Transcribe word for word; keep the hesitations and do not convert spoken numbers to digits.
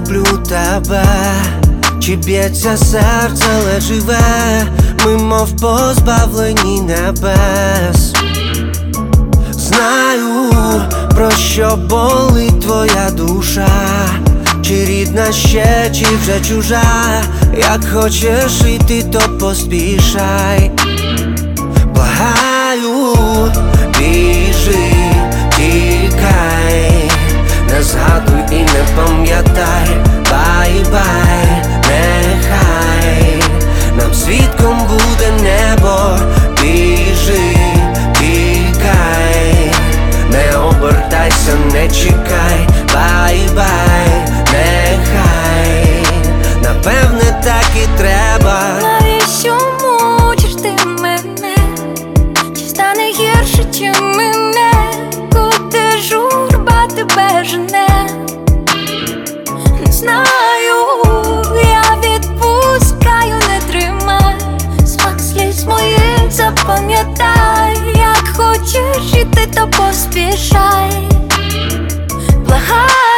люблю тебе. Чи б'ється серце, але живе, ми мов позбавлені небес. Знаю, про що болить твоя душа, чи рідна ще, чи вже чужа. Як хочеш йти, то поспішай. Благаю, біжи, тікай, не згадуй і не пам'ятай. Бай-бай, нехай нам свідком буде небо. Біжи, тікай, не обертайся, не чекай. Бай-бай, нехай, напевне так і треба. Навіщо мучиш ти мене? Чи стане гірше, чи мене? Куди журба тебе жене? Не знаю, я відпускаю, не тримай смак сліз моїх, запам'ятай. Як хочеш іти, то поспішай. Благай.